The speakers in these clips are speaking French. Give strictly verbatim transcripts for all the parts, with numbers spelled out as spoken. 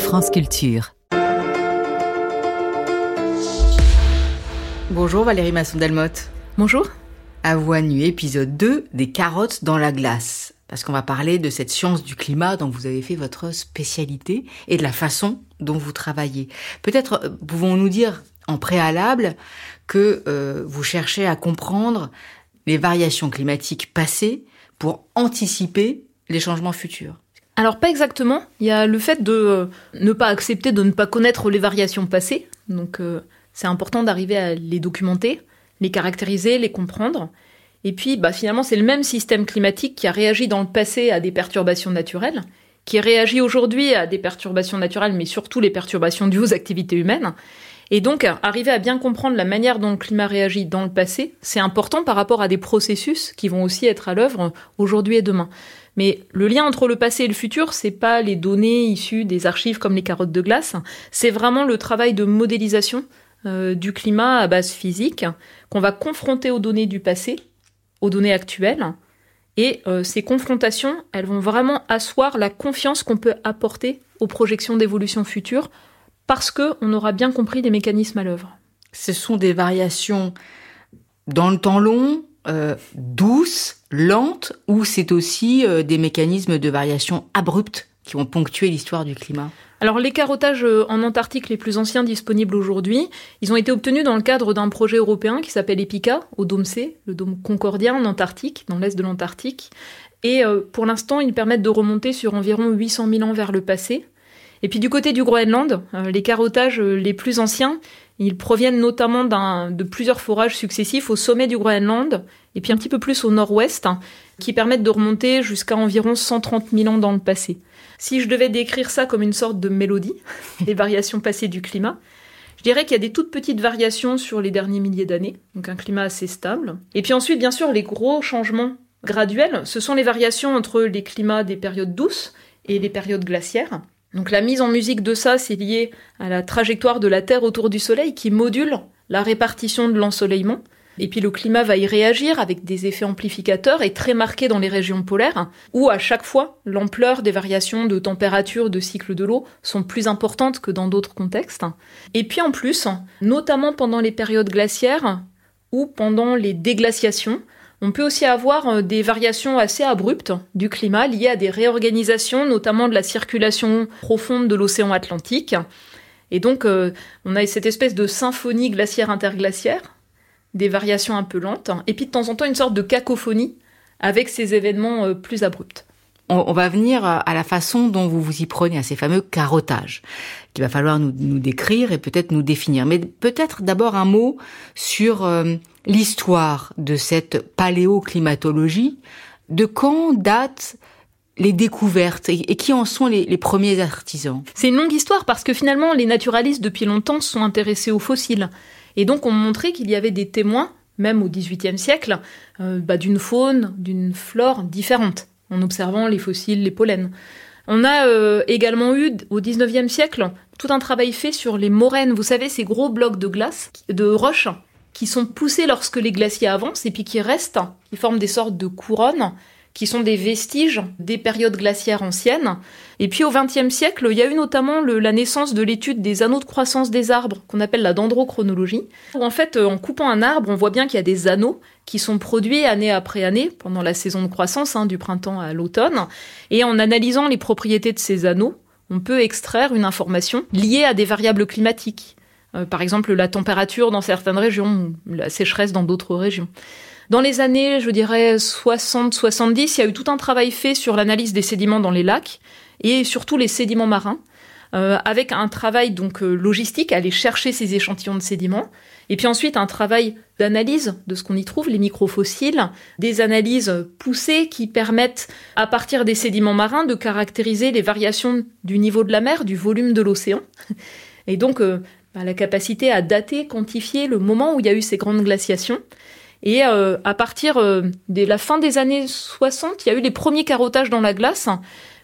France Culture. Bonjour Valérie Masson-Delmotte. Bonjour. À Voix nue, épisode deux, des carottes dans la glace. Parce qu'on va parler de cette science du climat dont vous avez fait votre spécialité et de la façon dont vous travaillez. Peut-être euh, pouvons-nous dire en préalable que euh, vous cherchez à comprendre les variations climatiques passées pour anticiper les changements futurs. Alors pas exactement. Il y a le fait de euh, ne pas accepter de ne pas connaître les variations passées. Donc euh, c'est important d'arriver à les documenter, les caractériser, les comprendre. Et puis, bah, finalement, c'est le même système climatique qui a réagi dans le passé à des perturbations naturelles, qui réagit aujourd'hui à des perturbations naturelles, mais surtout les perturbations dues aux activités humaines. Et donc, arriver à bien comprendre la manière dont le climat réagit dans le passé, c'est important par rapport à des processus qui vont aussi être à l'œuvre aujourd'hui et demain. Mais le lien entre le passé et le futur, c'est pas les données issues des archives comme les carottes de glace, c'est vraiment le travail de modélisation euh, du climat à base physique qu'on va confronter aux données du passé, aux données actuelles, et euh, ces confrontations, elles vont vraiment asseoir la confiance qu'on peut apporter aux projections d'évolution future, parce qu'on aura bien compris les mécanismes à l'œuvre. Ce sont des variations dans le temps long, euh, douces, lentes, ou c'est aussi euh, des mécanismes de variation abruptes qui vont ponctuer l'histoire du climat ? Alors les carottages en Antarctique les plus anciens disponibles aujourd'hui, ils ont été obtenus dans le cadre d'un projet européen qui s'appelle EPICA, au dôme C, le dôme Concordien en Antarctique, dans l'est de l'Antarctique. Et euh, pour l'instant, ils permettent de remonter sur environ huit cent mille ans vers le passé. Et puis du côté du Groenland, euh, les carottages les plus anciens, ils proviennent notamment d'un, de plusieurs forages successifs au sommet du Groenland, et puis un petit peu plus au nord-ouest, hein, qui permettent de remonter jusqu'à environ cent trente mille ans dans le passé. Si je devais décrire ça comme une sorte de mélodie, les variations passées du climat, je dirais qu'il y a des toutes petites variations sur les derniers milliers d'années, donc un climat assez stable. Et puis ensuite, bien sûr, les gros changements graduels, ce sont les variations entre les climats des périodes douces et les périodes glaciaires. Donc la mise en musique de ça, c'est lié à la trajectoire de la Terre autour du Soleil qui module la répartition de l'ensoleillement. Et puis le climat va y réagir avec des effets amplificateurs et très marqués dans les régions polaires, où à chaque fois, l'ampleur des variations de température, de cycle de l'eau sont plus importantes que dans d'autres contextes. Et puis en plus, notamment pendant les périodes glaciaires ou pendant les déglaciations, on peut aussi avoir des variations assez abruptes du climat liées à des réorganisations, notamment de la circulation profonde de l'océan Atlantique. Et donc, euh, on a cette espèce de symphonie glaciaire-interglaciaire, des variations un peu lentes, et puis de temps en temps une sorte de cacophonie avec ces événements euh, plus abrupts. On, on va venir à la façon dont vous vous y prenez, à ces fameux carottages, qu'il va falloir nous, nous décrire et peut-être nous définir. Mais peut-être d'abord un mot sur euh, l'histoire de cette paléoclimatologie. De quand datent les découvertes et, et qui en sont les, les premiers artisans ? C'est une longue histoire parce que finalement les naturalistes depuis longtemps se sont intéressés aux fossiles. Et donc on montrait qu'il y avait des témoins, même au dix-huitième siècle, euh, bah, d'une faune, d'une flore différente, en observant les fossiles, les pollens. On a euh, également eu, au dix-neuvième siècle, tout un travail fait sur les moraines. Vous savez, ces gros blocs de glace, de roches, qui sont poussés lorsque les glaciers avancent et puis qui restent, qui forment des sortes de couronnes, qui sont des vestiges des périodes glaciaires anciennes. Et puis au vingtième siècle, il y a eu notamment le, la naissance de l'étude des anneaux de croissance des arbres, qu'on appelle la dendrochronologie, où en fait, en coupant un arbre, on voit bien qu'il y a des anneaux qui sont produits année après année, pendant la saison de croissance, hein, du printemps à l'automne. Et en analysant les propriétés de ces anneaux, on peut extraire une information liée à des variables climatiques. Euh, par exemple, la température dans certaines régions, ou la sécheresse dans d'autres régions. Dans les années, je dirais, soixante soixante-dix, il y a eu tout un travail fait sur l'analyse des sédiments dans les lacs, et surtout les sédiments marins, euh, avec un travail donc euh, logistique, aller chercher ces échantillons de sédiments, et puis ensuite un travail d'analyse de ce qu'on y trouve, les microfossiles, des analyses poussées qui permettent, à partir des sédiments marins, de caractériser les variations du niveau de la mer, du volume de l'océan, et donc euh, bah, la capacité à dater, quantifier le moment où il y a eu ces grandes glaciations. Et euh, à partir euh, de la fin des années soixante, il y a eu les premiers carottages dans la glace,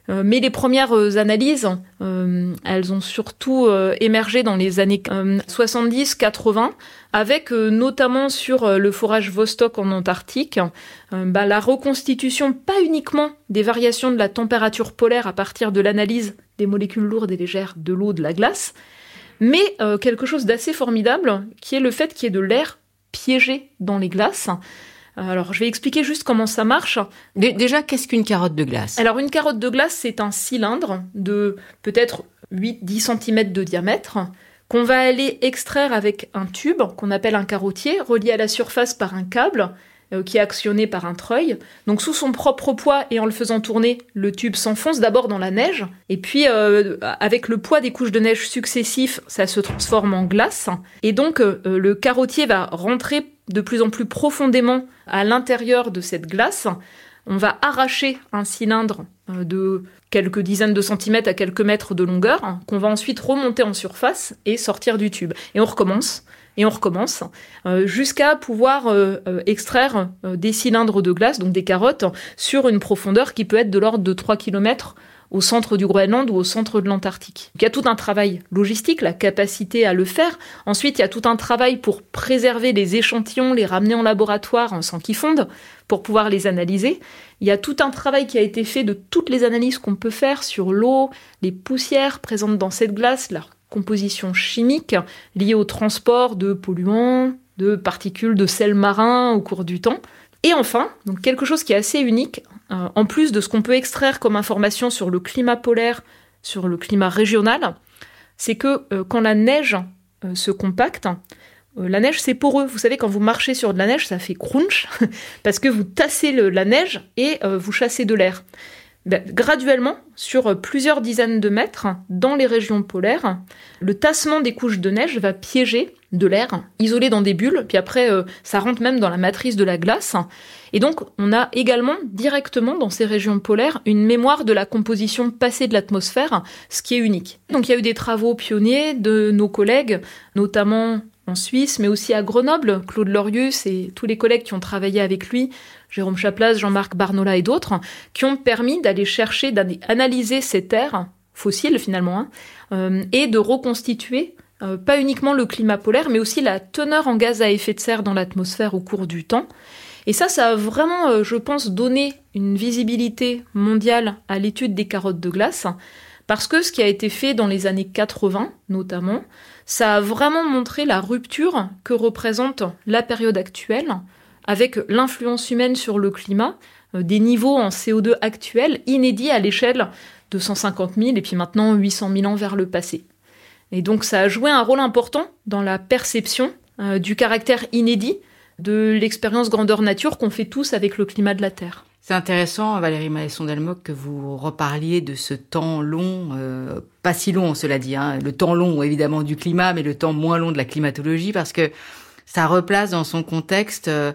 Euh, mais les premières euh, analyses, euh, elles ont surtout euh, émergé dans les années euh, soixante-dix quatre-vingts, avec euh, notamment sur euh, le forage Vostok en Antarctique, euh, bah, la reconstitution pas uniquement des variations de la température polaire à partir de l'analyse des molécules lourdes et légères de l'eau, de la glace, mais euh, quelque chose d'assez formidable, qui est le fait qu'il y ait de l'air piégé dans les glaces. Alors, je vais expliquer juste comment ça marche. Déjà, qu'est-ce qu'une carotte de glace ? Alors, une carotte de glace, c'est un cylindre de peut-être huit à dix centimètres de diamètre qu'on va aller extraire avec un tube qu'on appelle un carottier, relié à la surface par un câble euh, qui est actionné par un treuil. Donc, sous son propre poids et en le faisant tourner, le tube s'enfonce d'abord dans la neige. Et puis, euh, avec le poids des couches de neige successifs, ça se transforme en glace. Et donc, euh, le carottier va rentrer de plus en plus profondément à l'intérieur de cette glace. On va arracher un cylindre de quelques dizaines de centimètres à quelques mètres de longueur, hein, qu'on va ensuite remonter en surface et sortir du tube. Et on recommence, et on recommence, euh, jusqu'à pouvoir euh, euh, extraire euh, des cylindres de glace, donc des carottes, sur une profondeur qui peut être de l'ordre de trois kilomètres au centre du Groenland ou au centre de l'Antarctique. Donc, il y a tout un travail logistique, la capacité à le faire. Ensuite, il y a tout un travail pour préserver les échantillons, les ramener en laboratoire sans qu'ils fondent, pour pouvoir les analyser. Il y a tout un travail qui a été fait de toutes les analyses qu'on peut faire sur l'eau, les poussières présentes dans cette glace, leur composition chimique liée au transport de polluants, de particules de sel marin au cours du temps. Et enfin, donc quelque chose qui est assez unique, euh, en plus de ce qu'on peut extraire comme information sur le climat polaire, sur le climat régional, c'est que euh, quand la neige euh, se compacte, euh, la neige c'est poreux. Vous savez, quand vous marchez sur de la neige, ça fait crunch, parce que vous tassez le, la neige et euh, vous chassez de l'air. Ben, graduellement, sur plusieurs dizaines de mètres, dans les régions polaires, le tassement des couches de neige va piéger de l'air, isolé dans des bulles, puis après, euh, ça rentre même dans la matrice de la glace. Et donc, on a également, directement, dans ces régions polaires, une mémoire de la composition passée de l'atmosphère, ce qui est unique. Donc, il y a eu des travaux pionniers de nos collègues, notamment en Suisse, mais aussi à Grenoble, Claude Lorius et tous les collègues qui ont travaillé avec lui, Jérôme Chaplace, Jean-Marc Barnola et d'autres, qui ont permis d'aller chercher, d'analyser ces terres fossiles finalement, hein, euh, et de reconstituer euh, pas uniquement le climat polaire, mais aussi la teneur en gaz à effet de serre dans l'atmosphère au cours du temps. Et ça, ça a vraiment, euh, je pense, donné une visibilité mondiale à l'étude des carottes de glace, parce que ce qui a été fait dans les années quatre-vingts, notamment, ça a vraiment montré la rupture que représente la période actuelle avec l'influence humaine sur le climat, euh, des niveaux en C O deux actuels inédits à l'échelle de cent cinquante mille et puis maintenant huit cent mille ans vers le passé. Et donc ça a joué un rôle important dans la perception euh, du caractère inédit de l'expérience grandeur nature qu'on fait tous avec le climat de la Terre. C'est intéressant, Valérie Maesson-Delmotte, que vous reparliez de ce temps long, euh, pas si long, cela dit, hein, le temps long évidemment du climat, mais le temps moins long de la climatologie, parce que ça replace dans son contexte euh,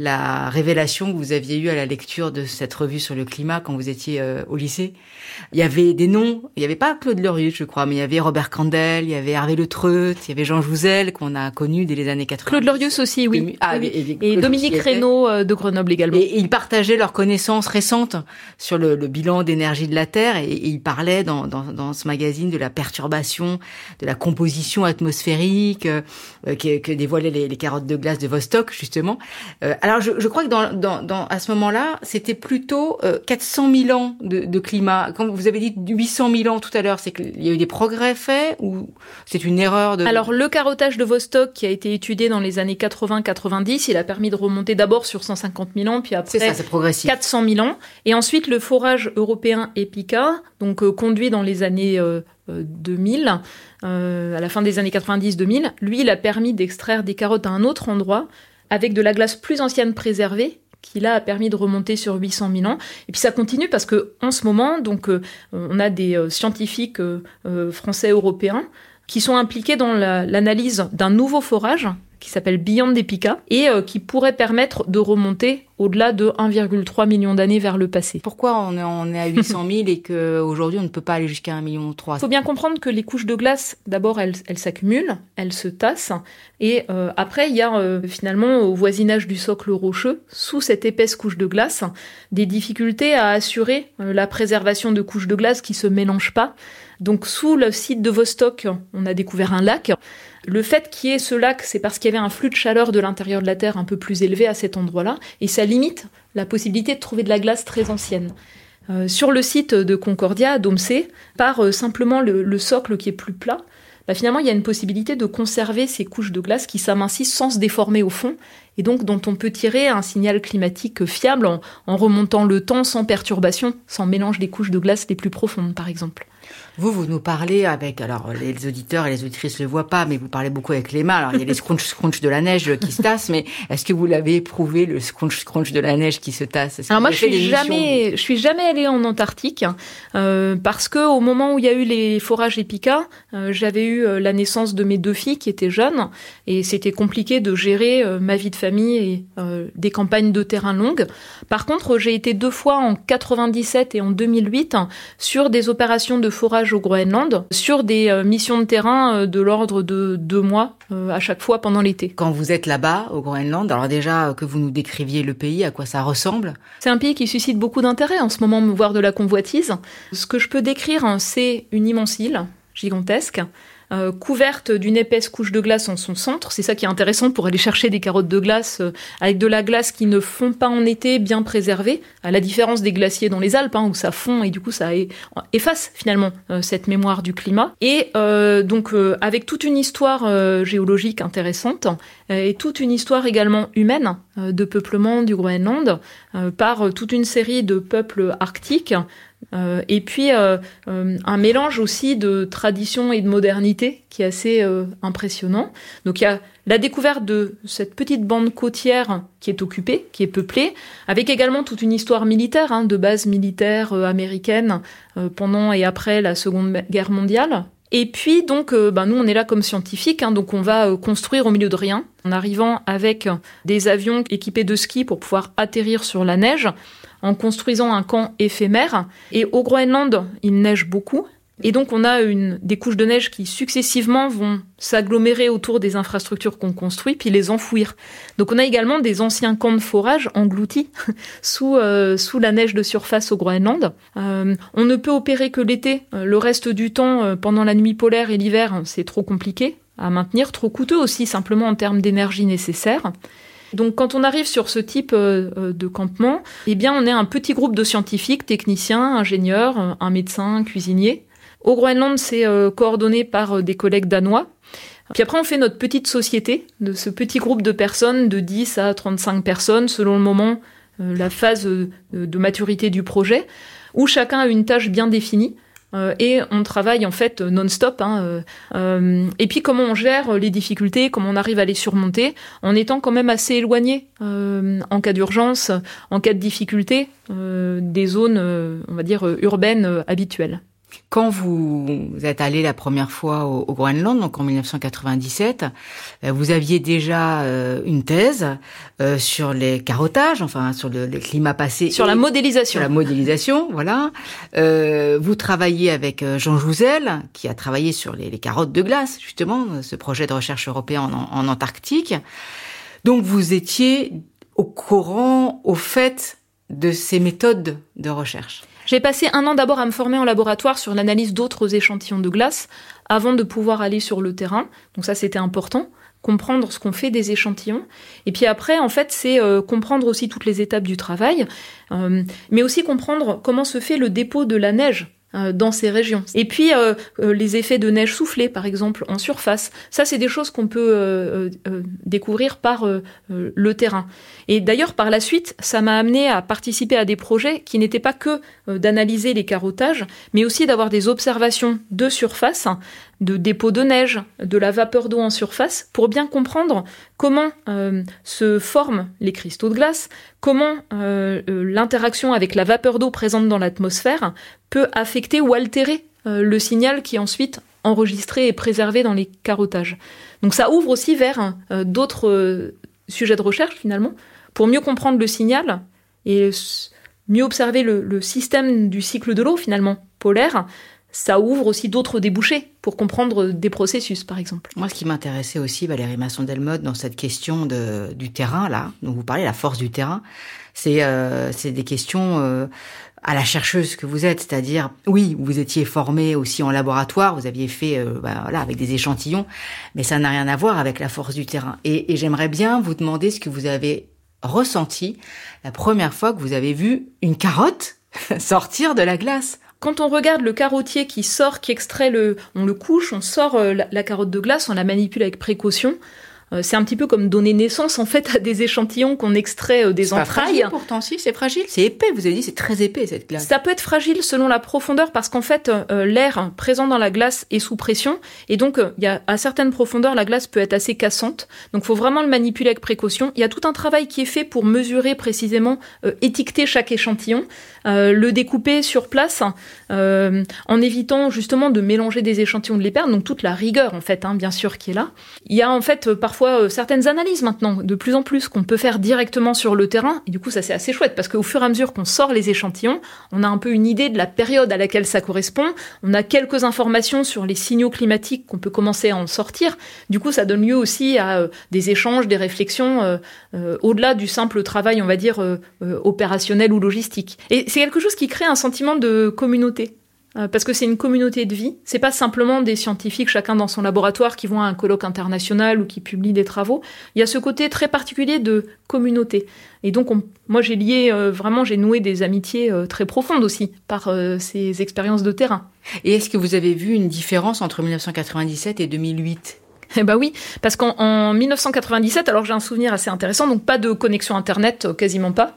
la révélation que vous aviez eue à la lecture de cette revue sur le climat quand vous étiez euh, au lycée. Il y avait des noms, il n'y avait pas Claude Lorius, je crois, mais il y avait Robert Candel, il y avait Hervé Le Treut, il y avait Jean Jouzel, qu'on a connu dès les années quatre-vingts. Claude Lorius aussi, oui. Demi- ah, oui. Et, et, et Dominique Reynaud de Grenoble également. Et, et ils partageaient leurs connaissances récentes sur le, le bilan d'énergie de la Terre, et, et ils parlaient dans, dans, dans ce magazine de la perturbation, de la composition atmosphérique euh, que, que dévoilaient les, les carottes de glace de Vostok, justement. Euh, alors, je, je crois que dans, dans, dans, à ce moment-là, c'était plutôt euh, quatre cent mille ans de, de climat. Quand vous avez dit huit cent mille ans tout à l'heure, c'est qu'il y a eu des progrès faits ou c'est une erreur de... Alors, le carottage de Vostok, qui a été étudié dans les années quatre-vingts quatre-vingt-dix, il a permis de remonter d'abord sur cent cinquante mille ans, puis après c'est ça, c'est progressif. quatre cent mille ans. Et ensuite, le forage européen EPICA, donc euh, conduit dans les années euh, deux mille, euh, à la fin des années quatre-vingt-dix deux mille, lui, il a permis d'extraire des carottes à un autre endroit, avec de la glace plus ancienne préservée, qui là a permis de remonter sur huit cent mille ans. Et puis ça continue parce que en ce moment, donc, euh, on a des euh, scientifiques euh, euh, français européens qui sont impliqués dans la, l'analyse d'un nouveau forage qui s'appelle Beyond Epica et euh, qui pourrait permettre de remonter au-delà de un virgule trois million d'années vers le passé. Pourquoi on est, on est à huit cent mille et qu'aujourd'hui on ne peut pas aller jusqu'à un virgule trois million? Il faut bien comprendre que les couches de glace, d'abord, elles, elles s'accumulent, elles se tassent, et euh, après, il y a euh, finalement, au voisinage du socle rocheux, sous cette épaisse couche de glace, des difficultés à assurer euh, la préservation de couches de glace qui se mélangent pas. Donc, sous le site de Vostok, on a découvert un lac. Le fait qu'il y ait ce lac, c'est parce qu'il y avait un flux de chaleur de l'intérieur de la Terre un peu plus élevé à cet endroit-là, et ça limite la possibilité de trouver de la glace très ancienne. Euh, sur le site de Concordia, à Domsée, par euh, simplement le, le socle qui est plus plat, bah, finalement, il y a une possibilité de conserver ces couches de glace qui s'amincissent sans se déformer au fond, et donc dont on peut tirer un signal climatique fiable en, en remontant le temps sans perturbation, sans mélange des couches de glace les plus profondes, par exemple. Vous, vous nous parlez avec, alors les auditeurs et les auditrices ne le voient pas, mais vous parlez beaucoup avec les mains. Alors il y a les scrunch scrunch de la neige qui se tassent, mais est-ce que vous l'avez éprouvé, le scrunch scrunch de la neige qui se tasse? Alors moi, je suis jamais, je suis jamais allée en Antarctique euh, parce que au moment où il y a eu les forages Epica, euh, j'avais eu euh, la naissance de mes deux filles qui étaient jeunes et c'était compliqué de gérer euh, ma vie de famille et euh, des campagnes de terrain longues. Par contre, j'ai été deux fois en quatre-vingt-dix-sept et en deux mille huit sur des opérations de forage au Groenland, sur des euh, missions de terrain euh, de l'ordre de deux mois euh, à chaque fois pendant l'été. Quand vous êtes là-bas, au Groenland, alors déjà que vous nous décriviez le pays, à quoi ça ressemble? C'est un pays qui suscite beaucoup d'intérêt en ce moment, voire de la convoitise. Ce que je peux décrire, hein, c'est une immense île, gigantesque, Euh, couverte d'une épaisse couche de glace en son centre. C'est ça qui est intéressant pour aller chercher des carottes de glace euh, avec de la glace qui ne fond pas en été, bien préservée, à la différence des glaciers dans les Alpes, hein, où ça fond et du coup ça efface finalement euh, cette mémoire du climat. Et euh, donc euh, avec toute une histoire euh, géologique intéressante euh, et toute une histoire également humaine euh, de peuplement du Groenland euh, par euh, toute une série de peuples arctiques. Euh, et puis euh, euh, un mélange aussi de tradition et de modernité qui est assez euh, impressionnant. Donc il y a la découverte de cette petite bande côtière qui est occupée, qui est peuplée, avec également toute une histoire militaire, hein, de base militaire euh, américaine euh, pendant et après la Seconde Guerre mondiale. Et puis donc, euh, ben, nous on est là comme scientifiques, hein, donc on va euh, construire au milieu de rien, en arrivant avec des avions équipés de skis pour pouvoir atterrir sur la neige, en construisant un camp éphémère. Et au Groenland, il neige beaucoup. Et donc, on a une, des couches de neige qui, successivement, vont s'agglomérer autour des infrastructures qu'on construit, puis les enfouir. Donc, on a également des anciens camps de forage engloutis sous, euh, sous la neige de surface au Groenland. Euh, on ne peut opérer que l'été. Le reste du temps, euh, pendant la nuit polaire et l'hiver, c'est trop compliqué à maintenir, trop coûteux aussi, simplement en termes d'énergie nécessaire. Donc quand on arrive sur ce type euh, de campement, eh bien on est un petit groupe de scientifiques, techniciens, ingénieurs, un médecin, un cuisinier. Au Groenland, c'est euh, coordonné par euh, des collègues danois. Puis après, on fait notre petite société de ce petit groupe de personnes, de dix à trente-cinq personnes, selon le moment, euh, la phase euh, de maturité du projet, où chacun a une tâche bien définie. Euh, et on travaille en fait non-stop. Hein, euh, euh, et puis comment on gère les difficultés, comment on arrive à les surmonter, en étant quand même assez éloigné euh, en cas d'urgence, en cas de difficulté, euh, des zones, euh, on va dire, urbaines euh, habituelles. Quand vous êtes allé la première fois au, au Groenland, donc en dix-neuf cent quatre-vingt-dix-sept, vous aviez déjà euh, une thèse euh, sur les carottages, enfin sur le, le climat passé. Sur la modélisation. Sur la modélisation, voilà. Euh, vous travaillez avec Jean Jouzel, qui a travaillé sur les, les carottes de glace, justement, ce projet de recherche européen en, en Antarctique. Donc vous étiez au courant, au fait de ces méthodes de recherche. J'ai passé un an d'abord à me former en laboratoire sur l'analyse d'autres échantillons de glace avant de pouvoir aller sur le terrain. Donc ça, c'était important, comprendre ce qu'on fait des échantillons. Et puis après, en fait, c'est euh, comprendre aussi toutes les étapes du travail, euh, mais aussi comprendre comment se fait le dépôt de la neige euh, dans ces régions. Et puis, euh, euh, les effets de neige soufflée, par exemple, en surface. Ça, c'est des choses qu'on peut euh, euh, découvrir par euh, euh, le terrain. Et d'ailleurs, par la suite, ça m'a amené à participer à des projets qui n'étaient pas que euh, d'analyser les carottages, mais aussi d'avoir des observations de surface, de dépôts de neige, de la vapeur d'eau en surface, pour bien comprendre comment euh, se forment les cristaux de glace, comment euh, euh, l'interaction avec la vapeur d'eau présente dans l'atmosphère peut affecter ou altérer euh, le signal qui ensuite enregistrés et préservés dans les carottages. Donc ça ouvre aussi vers euh, d'autres euh, sujets de recherche finalement, pour mieux comprendre le signal et mieux observer le, le système du cycle de l'eau finalement polaire. Ça ouvre aussi d'autres débouchés pour comprendre des processus, par exemple. Moi, ce qui m'intéressait aussi, Valérie Masson-Delmotte, dans cette question de, du terrain, là, dont vous parlez, la force du terrain, c'est, euh, c'est des questions euh, à la chercheuse que vous êtes, c'est-à-dire, oui, vous étiez formée aussi en laboratoire, vous aviez fait, euh, bah, voilà, avec des échantillons, mais ça n'a rien à voir avec la force du terrain. Et, et j'aimerais bien vous demander ce que vous avez ressenti la première fois que vous avez vu une carotte sortir de la glace. Quand on regarde le carottier qui sort, qui extrait le... On le couche, on sort la, la carotte de glace, on la manipule avec précaution. Euh, c'est un petit peu comme donner naissance, en fait, à des échantillons qu'on extrait euh, des c'est entrailles. C'est fragile, pourtant, si, c'est fragile. C'est épais, vous avez dit, c'est très épais, cette glace. Ça peut être fragile selon la profondeur, parce qu'en fait, euh, l'air présent dans la glace est sous pression, et donc, euh, y a, à certaines profondeurs, la glace peut être assez cassante. Donc, il faut vraiment le manipuler avec précaution. Il y a tout un travail qui est fait pour mesurer précisément, euh, étiqueter chaque échantillon, euh, le découper sur place, euh, en évitant justement de mélanger des échantillons, de les perdre. Donc, toute la rigueur, en fait, hein, bien sûr, qui est là. Il y a, en fait, parfois, Euh, certaines analyses maintenant, de plus en plus, qu'on peut faire directement sur le terrain. Et du coup, ça, c'est assez chouette, parce qu'au fur et à mesure qu'on sort les échantillons, on a un peu une idée de la période à laquelle ça correspond. On a quelques informations sur les signaux climatiques qu'on peut commencer à en sortir. Du coup, ça donne lieu aussi à euh, des échanges, des réflexions, euh, euh, au-delà du simple travail, on va dire, euh, euh, opérationnel ou logistique. Et c'est quelque chose qui crée un sentiment de communauté. Parce que c'est une communauté de vie. C'est pas simplement des scientifiques, chacun dans son laboratoire, qui vont à un colloque international ou qui publient des travaux. Il y a ce côté très particulier de communauté. Et donc, on, moi, j'ai lié, euh, vraiment, j'ai noué des amitiés euh, très profondes aussi par euh, ces expériences de terrain. Et est-ce que vous avez vu une différence entre dix-neuf cent quatre-vingt-dix-sept et deux mille huit ? Eh ben oui, parce qu'en en dix-neuf cent quatre-vingt-dix-sept, alors j'ai un souvenir assez intéressant, donc pas de connexion Internet, euh, quasiment pas.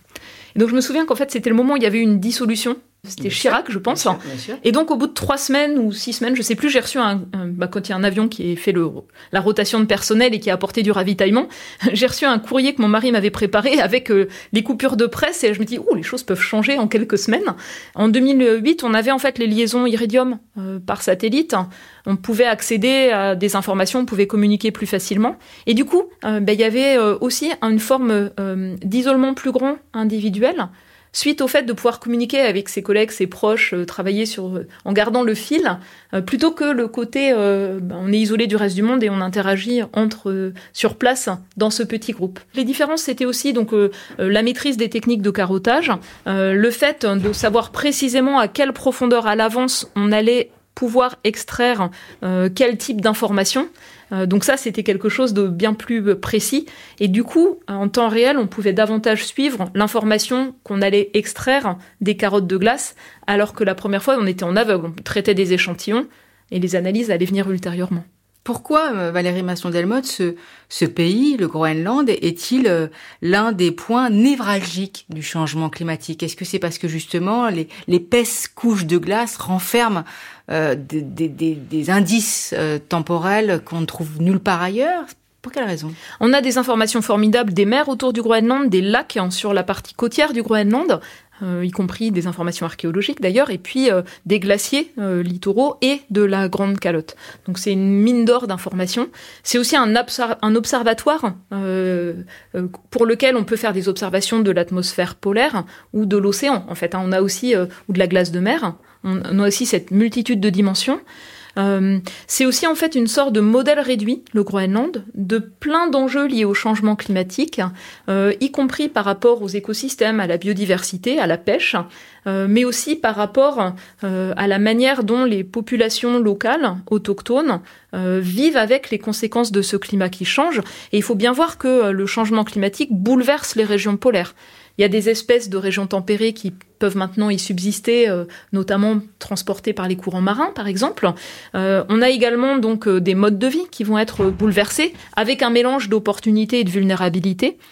Et donc je me souviens qu'en fait, c'était le moment où il y avait une dissolution. C'était bien Chirac, sûr, je pense. Bien sûr, bien sûr. Et donc, au bout de trois semaines ou six semaines, je sais plus, j'ai reçu un, un bah, quand il y a un avion qui a fait le, la rotation de personnel et qui a apporté du ravitaillement, j'ai reçu un courrier que mon mari m'avait préparé avec euh, les coupures de presse et je me dis, oh, les choses peuvent changer en quelques semaines. En deux mille huit, on avait en fait les liaisons Iridium euh, par satellite. On pouvait accéder à des informations, on pouvait communiquer plus facilement. Et du coup, euh, bah, il y avait euh, aussi une forme euh, d'isolement plus grand individuel, suite au fait de pouvoir communiquer avec ses collègues, ses proches, euh, travailler sur, euh, en gardant le fil, euh, plutôt que le côté euh, bah, on est isolé du reste du monde et on interagit entre euh, sur place dans ce petit groupe. Les différences, c'était aussi donc euh, euh, la maîtrise des techniques de carottage, euh, le fait de savoir précisément à quelle profondeur à l'avance on allait pouvoir extraire euh, quel type d'information. Euh, donc ça, c'était quelque chose de bien plus précis. Et du coup, en temps réel, on pouvait davantage suivre l'information qu'on allait extraire des carottes de glace, alors que la première fois, on était en aveugle. On traitait des échantillons et les analyses allaient venir ultérieurement. Pourquoi, Valérie Masson-Delmotte, ce, ce pays, le Groenland, est-il euh, l'un des points névralgiques du changement climatique ? Est-ce que c'est parce que justement les, l'épaisse couche de glace renferme euh, des, des, des, des indices euh, temporels qu'on ne trouve nulle part ailleurs ? Pour quelle raison ? On a des informations formidables des mers autour du Groenland, des lacs hein, sur la partie côtière du Groenland, euh, y compris des informations archéologiques d'ailleurs, et puis euh, des glaciers euh, littoraux et de la Grande Calotte. Donc c'est une mine d'or d'informations. C'est aussi un, obser- un observatoire euh, euh, pour lequel on peut faire des observations de l'atmosphère polaire ou de l'océan. En fait, hein, on a aussi euh, ou de la glace de mer. On, on a aussi cette multitude de dimensions. Euh, c'est aussi en fait une sorte de modèle réduit, le Groenland, de plein d'enjeux liés au changement climatique, euh, y compris par rapport aux écosystèmes, à la biodiversité, à la pêche, euh, mais aussi par rapport euh, à la manière dont les populations locales, autochtones, euh, vivent avec les conséquences de ce climat qui change. Et il faut bien voir que euh, le changement climatique bouleverse les régions polaires. Il y a des espèces de régions tempérées qui peuvent maintenant y subsister, euh, notamment transportées par les courants marins, par exemple. Euh, on a également donc euh, des modes de vie qui vont être bouleversés, avec un mélange d'opportunités et de vulnérabilité.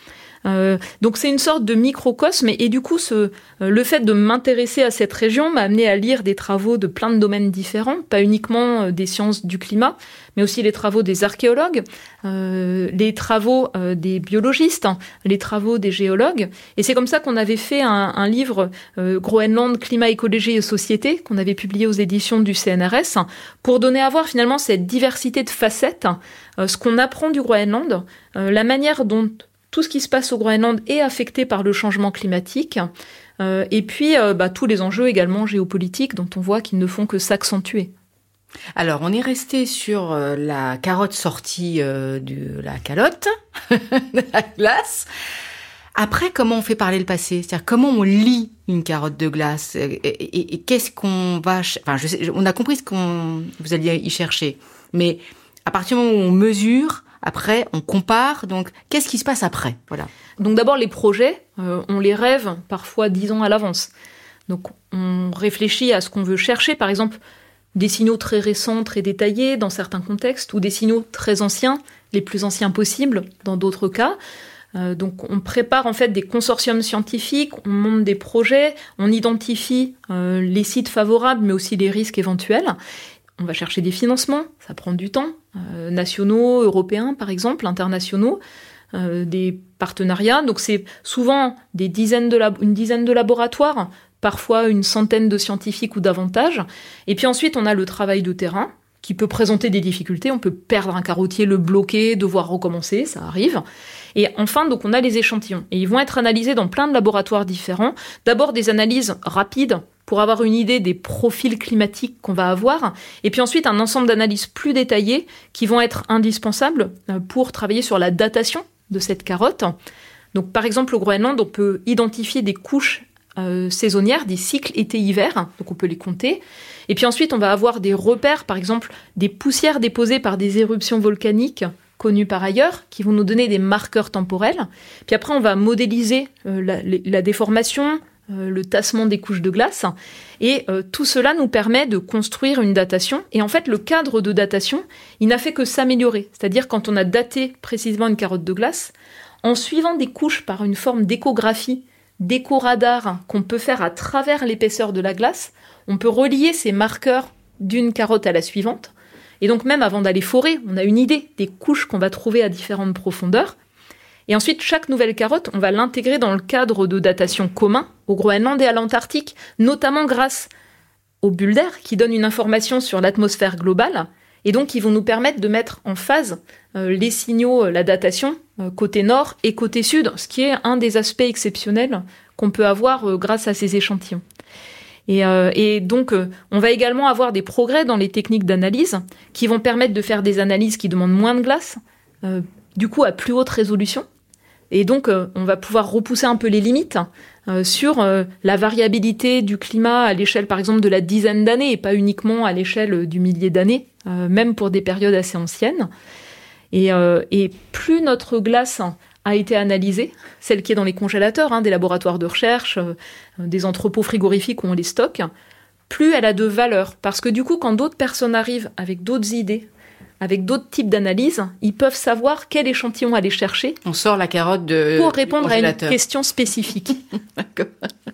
Euh, donc c'est une sorte de microcosme et, et du coup ce, euh, le fait de m'intéresser à cette région m'a amené à lire des travaux de plein de domaines différents, pas uniquement euh, des sciences du climat, mais aussi les travaux des archéologues, euh, les travaux euh, des biologistes, hein, les travaux des géologues. Et c'est comme ça qu'on avait fait un, un livre euh, Groenland, climat, écologie et société, qu'on avait publié aux éditions du C N R S, pour donner à voir finalement cette diversité de facettes, euh, ce qu'on apprend du Groenland, euh, la manière dont tout ce qui se passe au Groenland est affecté par le changement climatique, euh, et puis euh, bah, tous les enjeux également géopolitiques dont on voit qu'ils ne font que s'accentuer. Alors, on est resté sur euh, la carotte sortie euh, de la calotte, de la glace. Après, comment on fait parler le passé ? C'est-à-dire, comment on lit une carotte de glace ? Et, et, et qu'est-ce qu'on va... Ch- enfin, je sais, on a compris ce qu'on vous alliez y chercher. Mais à partir du moment où on mesure, après, on compare. Donc, qu'est-ce qui se passe après ? Voilà. Donc d'abord, les projets, euh, on les rêve parfois dix ans à l'avance. Donc, on réfléchit à ce qu'on veut chercher. Par exemple, des signaux très récents, très détaillés dans certains contextes, ou des signaux très anciens, les plus anciens possibles dans d'autres cas. Euh, donc on prépare en fait des consortiums scientifiques, on monte des projets, on identifie euh, les sites favorables, mais aussi les risques éventuels. On va chercher des financements, ça prend du temps, euh, nationaux, européens par exemple, internationaux, euh, des partenariats. Donc c'est souvent des dizaines de lab- une dizaine de laboratoires, parfois une centaine de scientifiques ou davantage. Et puis ensuite, on a le travail de terrain qui peut présenter des difficultés. On peut perdre un carottier, le bloquer, devoir recommencer, ça arrive. Et enfin, donc, on a les échantillons. Et ils vont être analysés dans plein de laboratoires différents. D'abord, des analyses rapides pour avoir une idée des profils climatiques qu'on va avoir. Et puis ensuite, un ensemble d'analyses plus détaillées qui vont être indispensables pour travailler sur la datation de cette carotte. Donc, par exemple, au Groenland, on peut identifier des couches Euh, saisonnières, des cycles été-hiver, donc on peut les compter. Et puis ensuite, on va avoir des repères, par exemple, des poussières déposées par des éruptions volcaniques connues par ailleurs, qui vont nous donner des marqueurs temporels. Puis après, on va modéliser euh, la, la déformation, euh, le tassement des couches de glace. Et euh, tout cela nous permet de construire une datation. Et en fait, le cadre de datation, il n'a fait que s'améliorer. C'est-à-dire, quand on a daté précisément une carotte de glace, en suivant des couches par une forme d'échographie, d'écho-radar qu'on peut faire à travers l'épaisseur de la glace, on peut relier ces marqueurs d'une carotte à la suivante. Et donc même avant d'aller forer, on a une idée des couches qu'on va trouver à différentes profondeurs. Et ensuite, chaque nouvelle carotte, on va l'intégrer dans le cadre de datation commun au Groenland et à l'Antarctique, notamment grâce aux bulles d'air qui donnent une information sur l'atmosphère globale et donc qui vont nous permettre de mettre en phase euh, les signaux, euh, la datation, euh, côté nord et côté sud, ce qui est un des aspects exceptionnels qu'on peut avoir euh, grâce à ces échantillons. Et, euh, et donc, euh, on va également avoir des progrès dans les techniques d'analyse qui vont permettre de faire des analyses qui demandent moins de glace, euh, du coup à plus haute résolution. Et donc, euh, on va pouvoir repousser un peu les limites euh, sur euh, la variabilité du climat à l'échelle, par exemple, de la dizaine d'années et pas uniquement à l'échelle du millier d'années, euh, même pour des périodes assez anciennes. Et, euh, et plus notre glace a été analysée, celle qui est dans les congélateurs, hein, des laboratoires de recherche, euh, des entrepôts frigorifiques où on les stocke, plus elle a de valeur. Parce que du coup, quand d'autres personnes arrivent avec d'autres idées, avec d'autres types d'analyses, ils peuvent savoir quel échantillon aller chercher. On sort la carotte de pour répondre à une question spécifique. D'accord.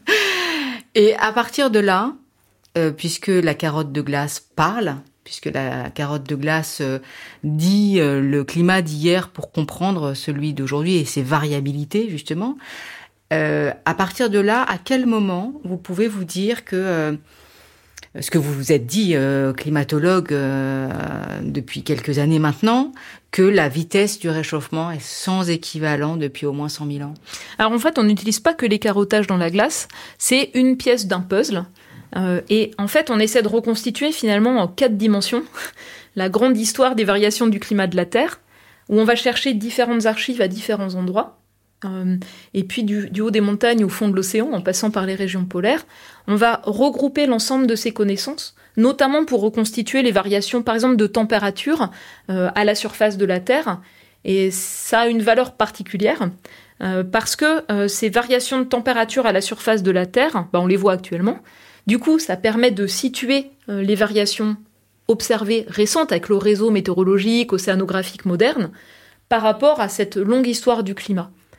Et à partir de là, euh, puisque la carotte de glace parle, puisque la carotte de glace euh, dit euh, le climat d'hier pour comprendre celui d'aujourd'hui et ses variabilités, justement, euh, à partir de là, à quel moment vous pouvez vous dire que... Euh, ce que vous vous êtes dit, euh, climatologue, euh, depuis quelques années maintenant, que la vitesse du réchauffement est sans équivalent depuis au moins cent mille ans. Alors en fait, on n'utilise pas que les carottages dans la glace, c'est une pièce d'un puzzle. Euh, et en fait, on essaie de reconstituer finalement en quatre dimensions la grande histoire des variations du climat de la Terre, où on va chercher différentes archives à différents endroits. Euh, et puis du, du haut des montagnes au fond de l'océan, en passant par les régions polaires, on va regrouper l'ensemble de ces connaissances, notamment pour reconstituer les variations, par exemple, de température euh, à la surface de la Terre. Et ça a une valeur particulière, euh, parce que euh, ces variations de température à la surface de la Terre, bah, on les voit actuellement. Du coup, ça permet de situer euh, les variations observées récentes avec le réseau météorologique, océanographique moderne, par rapport à cette longue histoire du climat.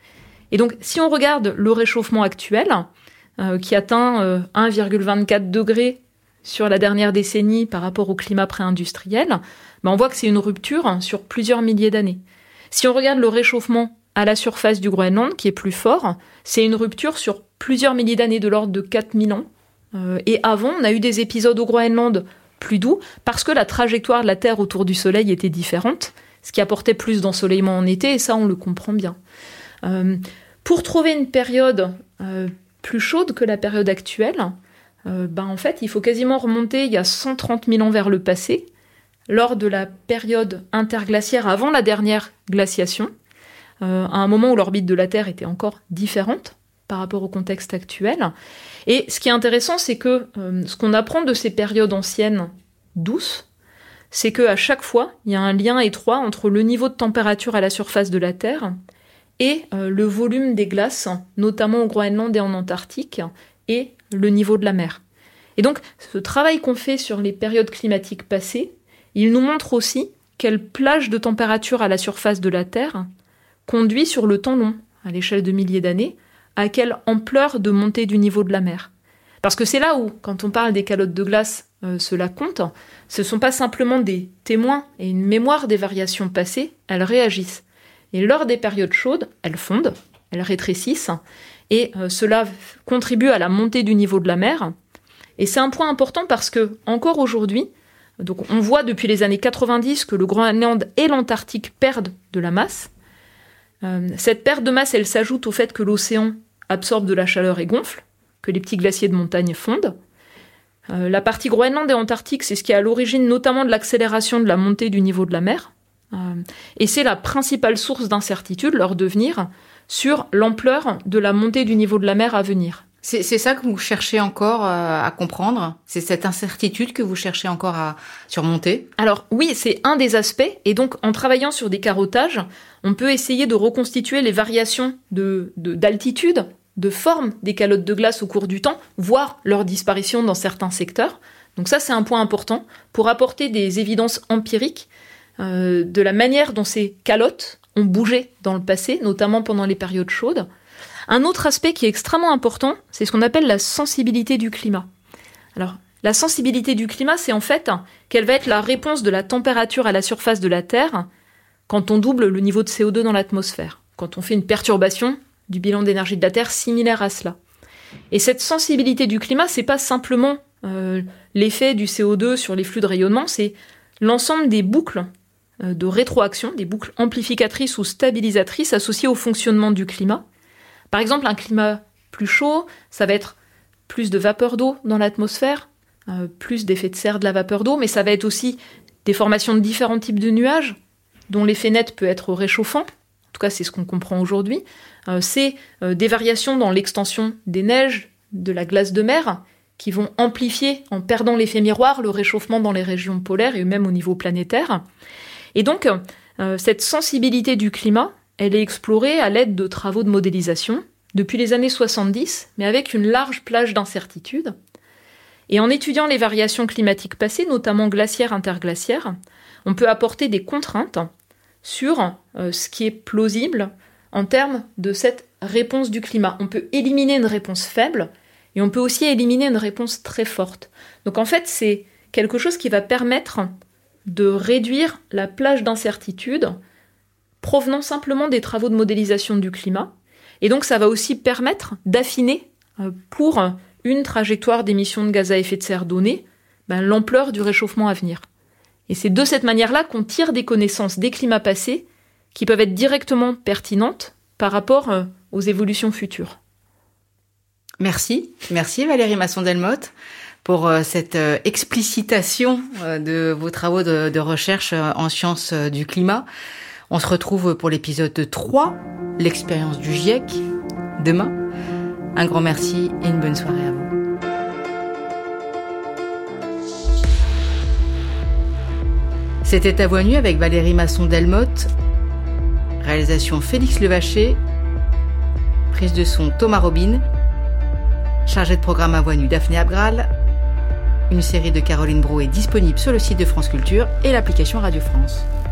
Et donc, si on regarde le réchauffement actuel, euh, qui atteint euh, un virgule vingt-quatre degrés sur la dernière décennie par rapport au climat pré-industriel, ben on voit que c'est une rupture sur plusieurs milliers d'années. Si on regarde le réchauffement à la surface du Groenland, qui est plus fort, c'est une rupture sur plusieurs milliers d'années, de l'ordre de quatre mille ans. Euh, et avant, on a eu des épisodes au Groenland plus doux, parce que la trajectoire de la Terre autour du Soleil était différente, ce qui apportait plus d'ensoleillement en été, et ça, on le comprend bien. Euh, pour trouver une période euh, plus chaude que la période actuelle, euh, ben en fait, il faut quasiment remonter il y a cent trente mille ans vers le passé, lors de la période interglaciaire avant la dernière glaciation, euh, à un moment où l'orbite de la Terre était encore différente par rapport au contexte actuel. Et ce qui est intéressant, c'est que euh, ce qu'on apprend de ces périodes anciennes douces, c'est qu'à chaque fois, il y a un lien étroit entre le niveau de température à la surface de la Terre et euh, le volume des glaces, notamment au Groenland et en Antarctique, et le niveau de la mer. Et donc, ce travail qu'on fait sur les périodes climatiques passées, il nous montre aussi quelle plage de température à la surface de la Terre conduit sur le temps long, à l'échelle de milliers d'années, à quelle ampleur de montée du niveau de la mer. Parce que c'est là où, quand on parle des calottes de glace, euh, cela compte. Ce ne sont pas simplement des témoins et une mémoire des variations passées, elles réagissent. Et lors des périodes chaudes, elles fondent, elles rétrécissent, et euh, cela contribue à la montée du niveau de la mer. Et c'est un point important parce que, encore aujourd'hui, donc on voit depuis les années quatre-vingt-dix que le Groenland et l'Antarctique perdent de la masse. Euh, cette perte de masse, elle s'ajoute au fait que l'océan absorbe de la chaleur et gonfle, que les petits glaciers de montagne fondent. Euh, la partie Groenland et Antarctique, c'est ce qui est à l'origine notamment de l'accélération de la montée du niveau de la mer. Euh, et c'est la principale source d'incertitude, leur devenir, sur l'ampleur de la montée du niveau de la mer à venir. C'est, c'est ça que vous cherchez encore euh, à comprendre? C'est cette incertitude que vous cherchez encore à surmonter? Alors oui, c'est un des aspects. Et donc, en travaillant sur des carottages, on peut essayer de reconstituer les variations de, de, d'altitude, de forme des calottes de glace au cours du temps, voire leur disparition dans certains secteurs. Donc ça, c'est un point important pour apporter des évidences empiriques euh, de la manière dont ces calottes ont bougé dans le passé, notamment pendant les périodes chaudes. Un autre aspect qui est extrêmement important, c'est ce qu'on appelle la sensibilité du climat. Alors, la sensibilité du climat, c'est en fait quelle va être la réponse de la température à la surface de la Terre quand on double le niveau de C O deux dans l'atmosphère, quand on fait une perturbation du bilan d'énergie de la Terre similaire à cela. Et cette sensibilité du climat, c'est pas simplement euh, l'effet du C O deux sur les flux de rayonnement, c'est l'ensemble des boucles euh, de rétroaction, des boucles amplificatrices ou stabilisatrices associées au fonctionnement du climat. Par exemple, un climat plus chaud, ça va être plus de vapeur d'eau dans l'atmosphère, euh, plus d'effet de serre de la vapeur d'eau, mais ça va être aussi des formations de différents types de nuages, dont l'effet net peut être réchauffant. En tout cas, c'est ce qu'on comprend aujourd'hui. Euh, c'est euh, des variations dans l'extension des neiges, de la glace de mer, qui vont amplifier, en perdant l'effet miroir, le réchauffement dans les régions polaires et même au niveau planétaire. Et donc, euh, cette sensibilité du climat, elle est explorée à l'aide de travaux de modélisation depuis les années soixante-dix, mais avec une large plage d'incertitudes. Et en étudiant les variations climatiques passées, notamment glaciaires, interglaciaires, on peut apporter des contraintes sur euh, ce qui est plausible en termes de cette réponse du climat. On peut éliminer une réponse faible et on peut aussi éliminer une réponse très forte. Donc en fait, c'est quelque chose qui va permettre de réduire la plage d'incertitude provenant simplement des travaux de modélisation du climat. Et donc ça va aussi permettre d'affiner euh, pour une trajectoire d'émissions de gaz à effet de serre donnée ben, l'ampleur du réchauffement à venir. Et c'est de cette manière-là qu'on tire des connaissances des climats passés qui peuvent être directement pertinentes par rapport euh, aux évolutions futures. Merci. Merci Valérie Masson-Delmotte pour euh, cette euh, explicitation euh, de vos travaux de, de recherche euh, en sciences euh, du climat. On se retrouve pour l'épisode trois, l'expérience du GIEC, demain. Un grand merci et une bonne soirée à vous. C'était À Voix Nue avec Valérie Masson-Delmotte. Réalisation Félix Levaché. Prise de son Thomas Robin. Chargé de programme À Voix Nue Daphné Abgral. Une série de Caroline Brouet disponible sur le site de France Culture et l'application Radio France.